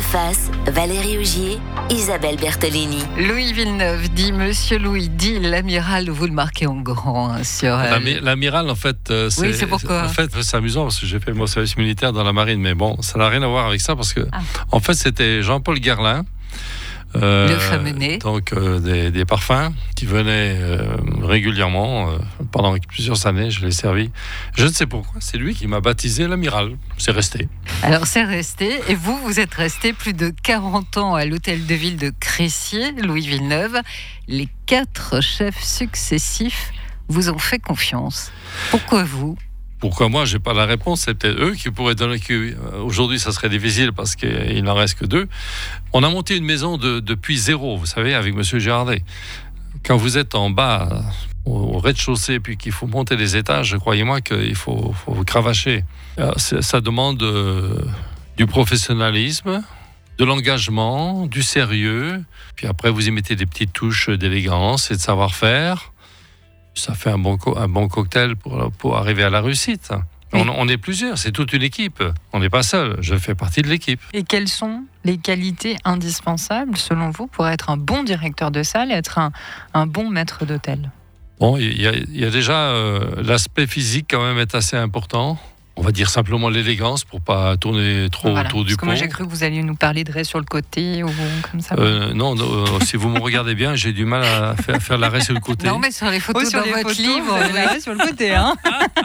face, Valérie Augier, Isabelle Bertolini. Louis Villeneuve dit Monsieur Louis, dit l'amiral, vous le marquez en grand sur... L'amiral, en fait, c'est pourquoi. En fait, c'est amusant parce que j'ai fait mon service militaire dans la marine, mais bon, ça n'a rien à voir avec ça parce que, en fait, c'était Jean-Paul Guerlain. Le fameux nez. Donc des parfums qui venaient régulièrement pendant plusieurs années, je l'ai servi. Je ne sais pourquoi, c'est lui qui m'a baptisé l'amiral. C'est resté. Alors c'est resté, et vous êtes resté plus de 40 ans à l'hôtel de ville de Crécier, Louis Villeneuve. Les 4 chefs successifs vous ont fait confiance. Pourquoi vous ? Pourquoi moi, j'ai pas la réponse, c'est peut-être eux qui pourraient donner. Aujourd'hui, ça serait difficile parce qu'il n'en reste que 2. On a monté une maison depuis zéro, vous savez, avec Monsieur Girardet. Quand vous êtes en bas, au rez-de-chaussée, puis qu'il faut monter les étages, croyez-moi qu'il faut cravacher. Alors, ça demande du professionnalisme, de l'engagement, du sérieux. Puis après, vous y mettez des petites touches d'élégance et de savoir-faire. Ça fait un bon cocktail pour arriver à la réussite. Oui. On est plusieurs, c'est toute une équipe. On n'est pas seul, je fais partie de l'équipe. Et quelles sont les qualités indispensables, selon vous, pour être un bon directeur de salle et être un bon maître d'hôtel ? Bon, il y a déjà l'aspect physique quand même est assez important. On va dire simplement l'élégance pour pas tourner trop autour du pot. Moi j'ai cru que vous alliez nous parler de raie sur le côté ou comme ça. Non, si vous me regardez bien, j'ai du mal à faire l'arrêt sur le côté. Non, mais sur les photos dans votre livre, l'arrêt sur le côté, hein.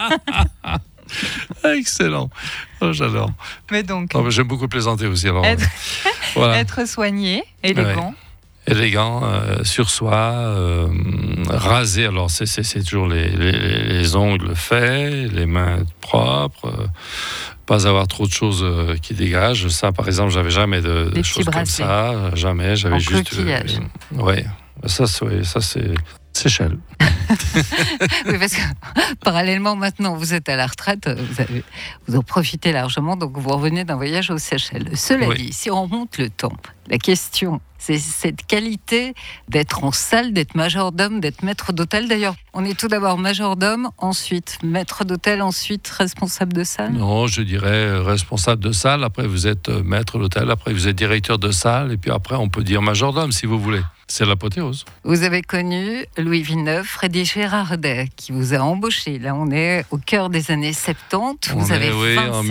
Excellent, j'adore. Mais donc, j'aime beaucoup plaisanter aussi. Alors, être soigné, élégant. Ouais. Élégant, sur soi, rasé. Alors c'est toujours les ongles faits, les mains propres, pas avoir trop de choses qui dégagent. Ça, par exemple, j'avais jamais de choses comme ça, jamais. J'avais en juste. Ouais, ça c'est Seychelles. Oui, parce que parallèlement, maintenant, vous êtes à la retraite, vous en profitez largement, donc vous revenez d'un voyage aux Seychelles. Cela dit, si on remonte le temps, la question, c'est cette qualité d'être en salle, d'être majordome, d'être maître d'hôtel. D'ailleurs, on est tout d'abord majordome, ensuite maître d'hôtel, ensuite responsable de salle. Non, je dirais responsable de salle, après vous êtes maître d'hôtel, après vous êtes directeur de salle, et puis après on peut dire majordome si vous voulez. C'est l'apothéose. Vous avez connu Louis Villeneuve, Freddy Girardet, qui vous a embauché. Là, on est au cœur des années 70. Vous avez 27 en ans.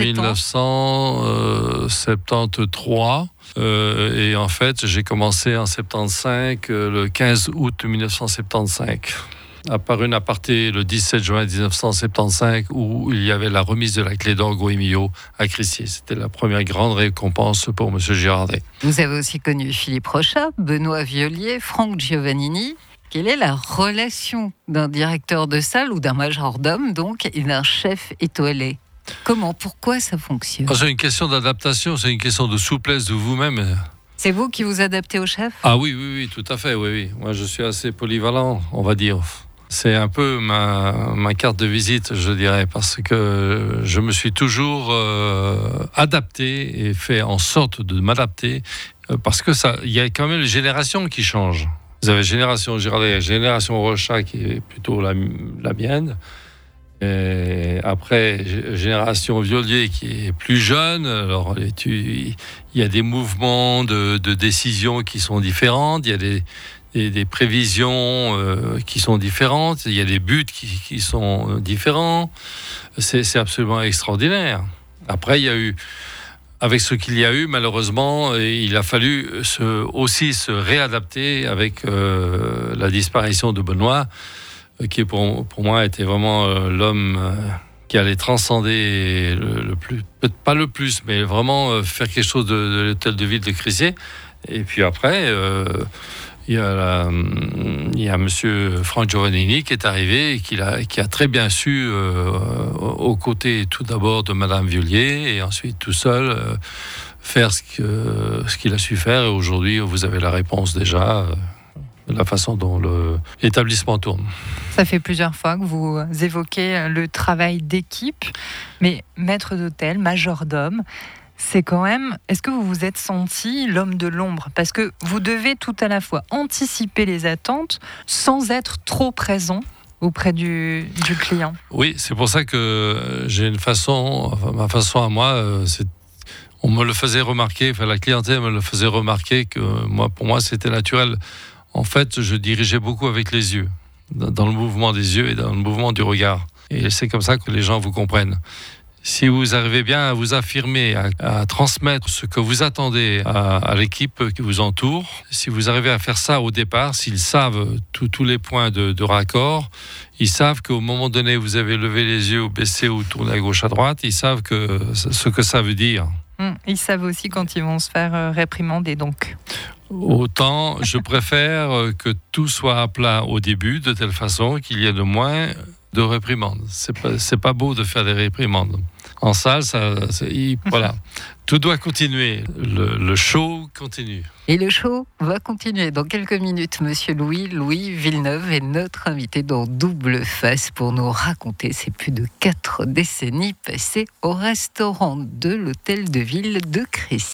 1973. Et en fait, j'ai commencé en 75, le 15 août 1975. Par une aparté le 17 juin 1975 où il y avait la remise de la clé d'or Goemio à Crécier. C'était la première grande récompense pour M. Girardet. Vous avez aussi connu Philippe Rochat, Benoît Violier, Franck Giovannini. Quelle est la relation d'un directeur de salle ou d'un majordome donc et d'un chef étoilé ? Comment, pourquoi ça fonctionne ? C'est une question d'adaptation, c'est une question de souplesse de vous-même. C'est vous qui vous adaptez au chef ? Ah oui, tout à fait, oui. Moi, je suis assez polyvalent, on va dire. C'est un peu ma carte de visite, je dirais, parce que je me suis toujours adapté et fait en sorte de m'adapter, parce que il y a quand même les générations qui changent. Vous avez génération Girardet, génération Rochat qui est plutôt la mienne. Et après, génération Violier qui est plus jeune. Alors, il y a des mouvements de décision qui sont différents. Il y a des prévisions qui sont différentes. Il y a des buts qui sont différents. C'est absolument extraordinaire. Après, il y a eu, avec ce qu'il y a eu, malheureusement, il a fallu aussi se réadapter avec la disparition de Benoît, qui pour moi était vraiment l'homme qui allait transcender le plus, peut-être pas le plus, mais vraiment faire quelque chose de l'hôtel de ville de Crécier. Et puis après, il y a monsieur Franck Giovannini qui est arrivé et qui a très bien su, aux côtés tout d'abord de madame Violier et ensuite tout seul, faire ce qu'il a su faire. Et aujourd'hui, vous avez la réponse déjà. La façon dont l'établissement tourne. Ça fait plusieurs fois que vous évoquez le travail d'équipe, mais maître d'hôtel, majordome, c'est quand même... Est-ce que vous vous êtes senti l'homme de l'ombre ? Parce que vous devez tout à la fois anticiper les attentes sans être trop présent auprès du client. Oui, c'est pour ça que j'ai ma façon à moi, On me le faisait remarquer, la clientèle me le faisait remarquer que pour moi, c'était naturel. En fait, je dirigeais beaucoup avec les yeux, dans le mouvement des yeux et dans le mouvement du regard. Et c'est comme ça que les gens vous comprennent. Si vous arrivez bien à vous affirmer, à transmettre ce que vous attendez à l'équipe qui vous entoure, si vous arrivez à faire ça au départ, s'ils savent tous les points de raccord, ils savent qu'au moment donné, vous avez levé les yeux ou baissé ou tourné à gauche à droite, ils savent ce que ça veut dire. Ils savent aussi quand ils vont se faire réprimander, donc. Autant, je préfère que tout soit à plat au début, de telle façon qu'il y ait le moins de réprimandes. C'est pas beau de faire des réprimandes. En salle, voilà. Tout doit continuer. Le show continue. Et le show va continuer. Dans quelques minutes, Monsieur Louis Villeneuve est notre invité dans Double Face pour nous raconter ses plus de 4 décennies passées au restaurant de l'Hôtel de Ville de Crécy.